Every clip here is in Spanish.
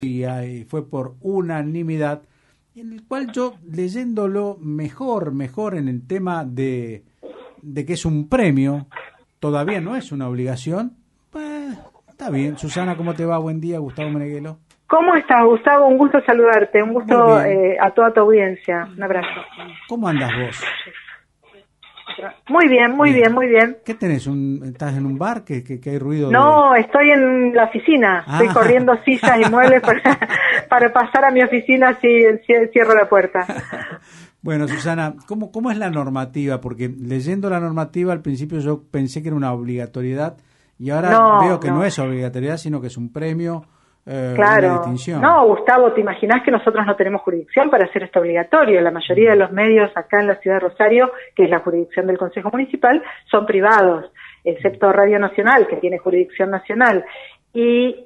y fue por unanimidad, en el cual yo, leyéndolo mejor en el tema de que es un premio, todavía no es una obligación, pues está bien. Susana, ¿cómo te va? Buen día, Gustavo Meneghelo. ¿Cómo estás, Gustavo? Un gusto saludarte, un gusto a toda tu audiencia. Un abrazo. ¿Cómo andas vos? Muy bien, muy bien. ¿Qué tenés? ¿Estás en un bar? ¿Que hay ruido? No, estoy en la oficina. Estoy corriendo sillas y muebles para pasar a mi oficina si cierro la puerta. Bueno, Susana, ¿cómo es la normativa? Porque leyendo la normativa al principio yo pensé que era una obligatoriedad y ahora veo que no es obligatoriedad, sino que es un premio. Claro, una distinción. No, Gustavo, ¿te imaginás que nosotros no tenemos jurisdicción para hacer esto obligatorio? La mayoría de los medios acá en la ciudad de Rosario, que es la jurisdicción del Consejo Municipal, son privados, excepto Radio Nacional, que tiene jurisdicción nacional, y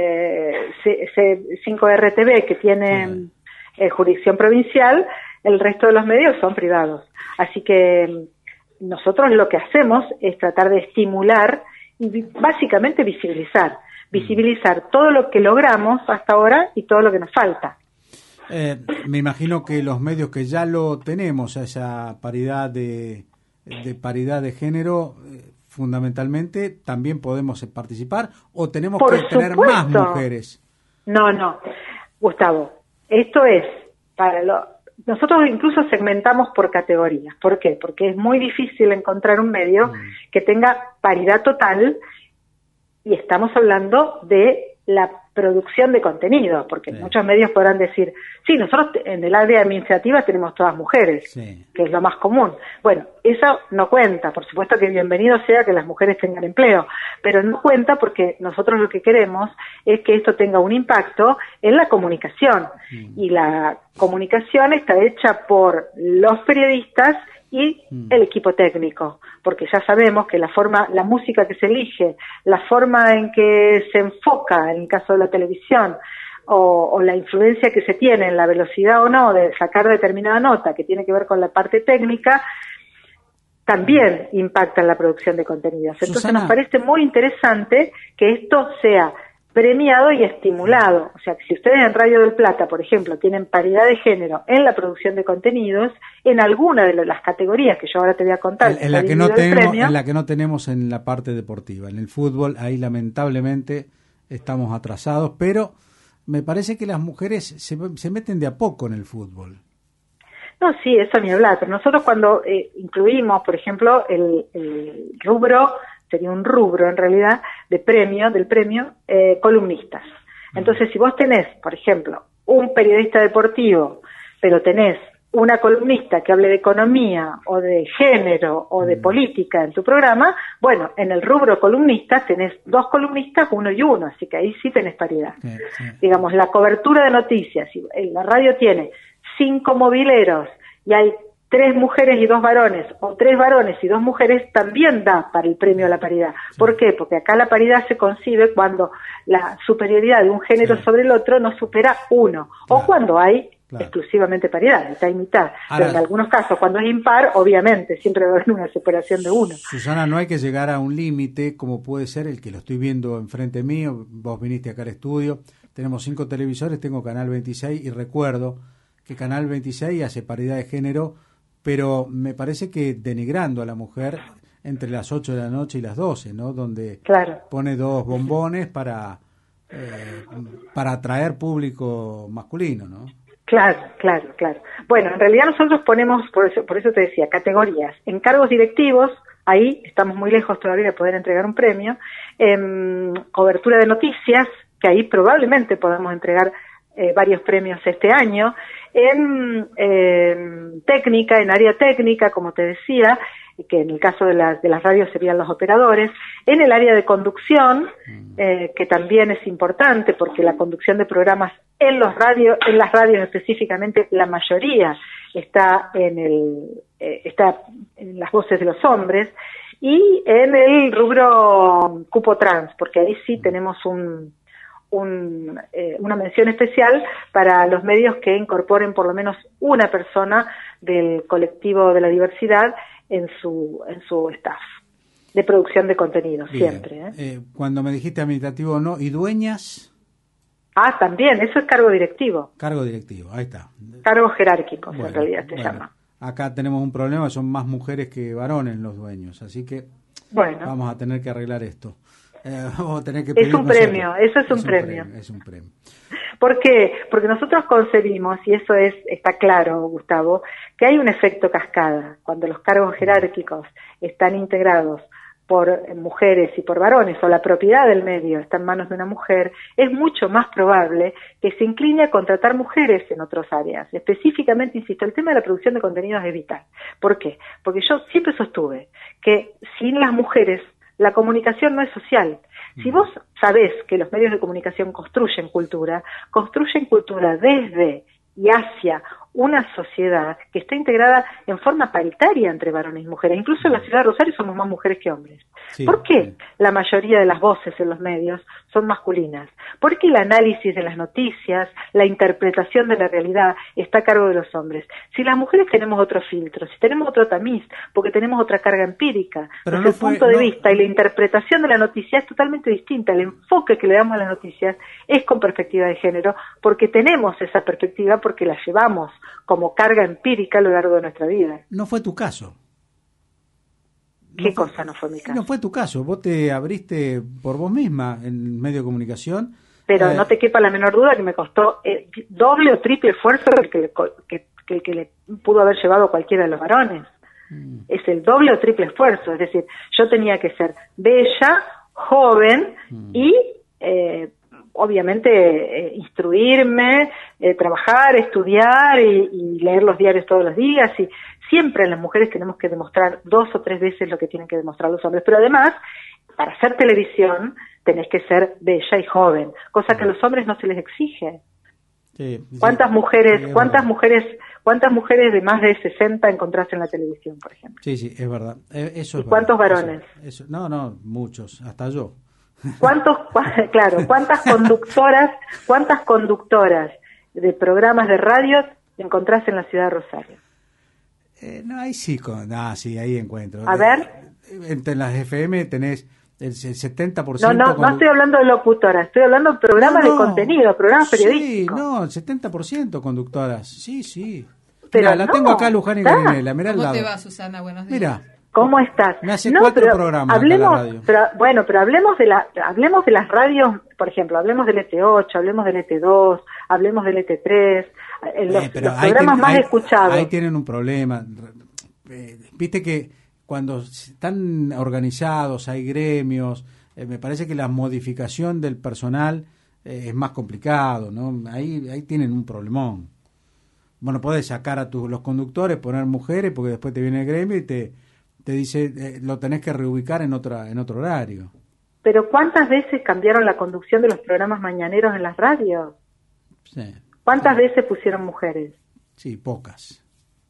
5RTV, que tiene jurisdicción provincial. El resto de los medios son privados. Así que nosotros lo que hacemos es tratar de estimular y básicamente visibilizar todo lo que logramos hasta ahora y todo lo que nos falta. Me imagino que los medios que ya lo tenemos, esa paridad de paridad de género, fundamentalmente, también podemos participar, o tenemos que tener más mujeres. No, Gustavo, esto es para nosotros incluso segmentamos por categorías. ¿Por qué? Porque es muy difícil encontrar un medio que tenga paridad total. Y estamos hablando de la producción de contenido, porque muchos medios podrán decir, sí, nosotros en el área administrativa tenemos todas mujeres, que es lo más común. Bueno, eso no cuenta, por supuesto que bienvenido sea que las mujeres tengan empleo, pero no cuenta porque nosotros lo que queremos es que esto tenga un impacto en la comunicación, y la comunicación está hecha por los periodistas y el equipo técnico, porque ya sabemos que la música que se elige, la forma en que se enfoca en el caso de la televisión, o la influencia que se tiene en la velocidad o no de sacar determinada nota que tiene que ver con la parte técnica, también impacta en la producción de contenidos. Entonces Susana, nos parece muy interesante que esto sea premiado y estimulado. O sea, que si ustedes en Radio del Plata, por ejemplo, tienen paridad de género en la producción de contenidos, en alguna de las categorías que yo ahora te voy a contar, en la que no tenemos en la parte deportiva. En el fútbol, ahí lamentablemente estamos atrasados, pero me parece que las mujeres se meten de a poco en el fútbol. No, sí, eso ni hablar, pero nosotros cuando incluimos, por ejemplo, el rubro, sería un rubro en realidad, del premio, columnistas. Entonces, si vos tenés, por ejemplo, un periodista deportivo, pero tenés una columnista que hable de economía, o de género, o de política en tu programa, bueno, en el rubro columnistas tenés 2 columnistas, 1 y 1, así que ahí sí tenés paridad. Digamos, la cobertura de noticias, si la radio tiene 5 mobileros, y hay 3 mujeres y 2 varones, o 3 varones y 2 mujeres, también da para el premio a la paridad. ¿Por qué? Porque acá la paridad se concibe cuando la superioridad de un género sobre el otro no supera 1, o cuando hay exclusivamente paridad, mitad y mitad. Pero en algunos casos, cuando es impar, obviamente, siempre va a haber una superación de 1. Susana, no hay que llegar a un límite, como puede ser el que lo estoy viendo enfrente mío. Vos viniste acá al estudio, tenemos 5 televisores, tengo Canal 26, y recuerdo que Canal 26 hace paridad de género, pero me parece que denigrando a la mujer entre las 8 de la noche y las 12, ¿no? Donde pone 2 bombones para atraer público masculino, ¿no? Claro. Bueno, en realidad nosotros ponemos, por eso te decía, categorías. En cargos directivos, ahí estamos muy lejos todavía de poder entregar un premio. En cobertura de noticias, que ahí probablemente podamos entregar varios premios este año. En técnica, en área técnica, como te decía, que en el caso de las radios serían los operadores. En el área de conducción, que también es importante, porque la conducción de programas en las radios específicamente, la mayoría está en las voces de los hombres. Y en el rubro cupo trans, porque ahí sí tenemos una mención especial para los medios que incorporen por lo menos una persona del colectivo de la diversidad en su staff de producción de contenido. Bien. Siempre. Cuando me dijiste administrativo no, ¿y dueñas? Ah, también, eso es cargo directivo. Cargo directivo, ahí está. Cargos jerárquicos, Bueno, en realidad se llama. Acá tenemos un problema, son más mujeres que varones los dueños, así que vamos a tener que arreglar esto. Vamos a tener que es un premio, eso es un premio. Es un premio. ¿Por qué? Porque nosotros concebimos, y eso está claro, Gustavo, que hay un efecto cascada. Cuando los cargos jerárquicos están integrados por mujeres y por varones, o la propiedad del medio está en manos de una mujer, es mucho más probable que se incline a contratar mujeres en otras áreas. Específicamente, insisto, el tema de la producción de contenidos es vital. ¿Por qué? Porque yo siempre sostuve que sin las mujeres la comunicación no es social. Si vos sabés que los medios de comunicación construyen cultura desde y hacia una sociedad que está integrada en forma paritaria entre varones y mujeres. Incluso en la ciudad de Rosario somos más mujeres que hombres. Sí, ¿por qué la mayoría de las voces en los medios son masculinas? Porque el análisis de las noticias, la interpretación de la realidad está a cargo de los hombres. Si las mujeres tenemos otro filtro, si tenemos otro tamiz, porque tenemos otra carga empírica, pero el punto de vista y la interpretación de la noticia es totalmente distinta. El enfoque que le damos a las noticias es con perspectiva de género, porque tenemos esa perspectiva, porque la llevamos como carga empírica a lo largo de nuestra vida. No fue tu caso. ¿Qué cosa no fue mi caso? No fue tu caso. Vos te abriste por vos misma en medio de comunicación. Pero no te quepa la menor duda que me costó doble o triple esfuerzo que le pudo haber llevado cualquiera de los varones. Es el doble o triple esfuerzo. Es decir, yo tenía que ser bella, joven y obviamente instruirme, trabajar, estudiar y leer los diarios todos los días, y siempre las mujeres tenemos que demostrar 2 o 3 veces lo que tienen que demostrar los hombres, pero además, para hacer televisión tenés que ser bella y joven, cosa que a los hombres no se les exige. Sí, ¿Cuántas mujeres de más de 60 encontrás en la televisión, por ejemplo? Sí, es verdad. Eso es ¿Cuántos varones? No, muchos, hasta yo. ¿Cuántas conductoras de programas de radio encontrás en la ciudad de Rosario? Ahí sí, ahí encuentro. A ver. Entre las FM tenés el 70%. No estoy hablando de locutoras, estoy hablando de programas de contenido, programas periodísticos. Sí, el 70% conductoras, sí. Pero la tengo acá, Luján y Garinela, mirá al lado. ¿Cómo te va, Susana? Buenos días. Mira. ¿Cómo estás? Me hace 4 programas hablemos, acá la radio. Pero hablemos de las radios, por ejemplo, hablemos del ET8, hablemos del ET2, hablemos del ET3, los programas más escuchados. Ahí tienen un problema. Viste que cuando están organizados, hay gremios, me parece que la modificación del personal es más complicado, ¿no? Ahí tienen un problemón. Bueno, podés sacar a los conductores, poner mujeres, porque después te viene el gremio y te dice lo tenés que reubicar en otro horario. Pero ¿cuántas veces cambiaron la conducción de los programas mañaneros en las radios? Sí. ¿Cuántas veces pusieron mujeres? Sí, pocas.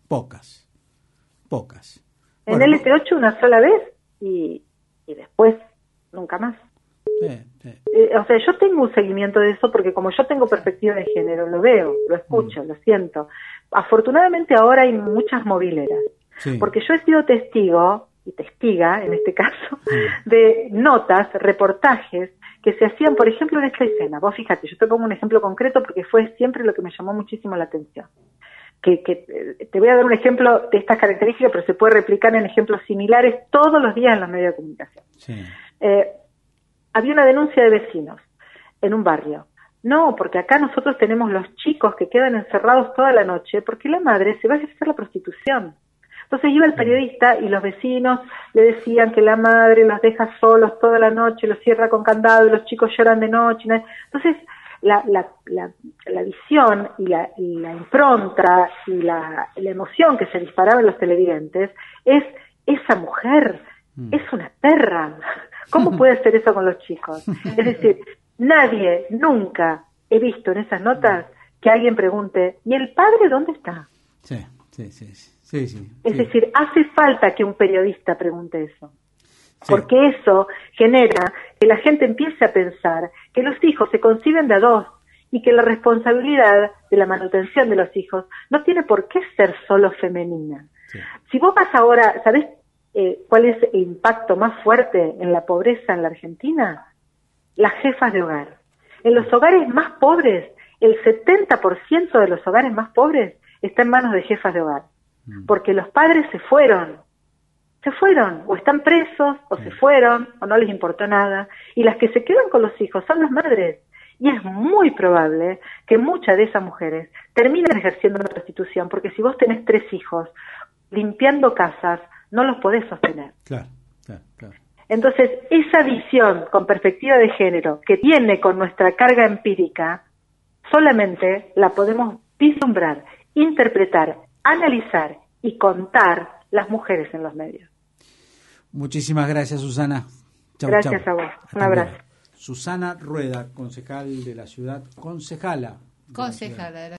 En el ET8 una sola vez y después nunca más. Sí. O sea, yo tengo un seguimiento de eso porque como yo tengo perspectiva de género, lo veo, lo escucho, lo siento. Afortunadamente ahora hay muchas mobileras. Sí. Porque yo he sido testigo, y testiga en este caso, de notas, reportajes que se hacían, por ejemplo, en esta escena. Vos fíjate, yo te pongo un ejemplo concreto porque fue siempre lo que me llamó muchísimo la atención. Que te voy a dar un ejemplo de estas características, pero se puede replicar en ejemplos similares todos los días en los medios de comunicación. Sí. Había una denuncia de vecinos en un barrio. No, porque acá nosotros tenemos los chicos que quedan encerrados toda la noche porque la madre se va a ejercer la prostitución. Entonces iba el periodista y los vecinos le decían que la madre los deja solos toda la noche, los cierra con candado y los chicos lloran de noche. Entonces la visión y la impronta y la emoción que se disparaba en los televidentes es: esa mujer es una perra. ¿Cómo puede hacer eso con los chicos? Es decir, nadie, nunca he visto en esas notas que alguien pregunte: ¿y el padre dónde está? Sí. Es decir, hace falta que un periodista pregunte eso, porque eso genera que la gente empiece a pensar que los hijos se conciben de a 2 y que la responsabilidad de la manutención de los hijos no tiene por qué ser solo femenina. Sí. Si vos vas ahora, ¿sabés cuál es el impacto más fuerte en la pobreza en la Argentina? Las jefas de hogar. En los hogares más pobres, el 70% de los hogares más pobres está en manos de jefas de hogar, porque los padres se fueron, o están presos, o se fueron, o no les importó nada, y las que se quedan con los hijos son las madres, y es muy probable que muchas de esas mujeres terminen ejerciendo la prostitución, porque si vos tenés 3 hijos, limpiando casas, no los podés sostener. Claro. Entonces, esa visión con perspectiva de género que tiene con nuestra carga empírica, solamente la podemos vislumbrar, interpretar, analizar y contar las mujeres en los medios. Muchísimas gracias, Susana. Gracias a vos. Un abrazo. Susana Rueda, concejal de la ciudad, concejala. Concejala.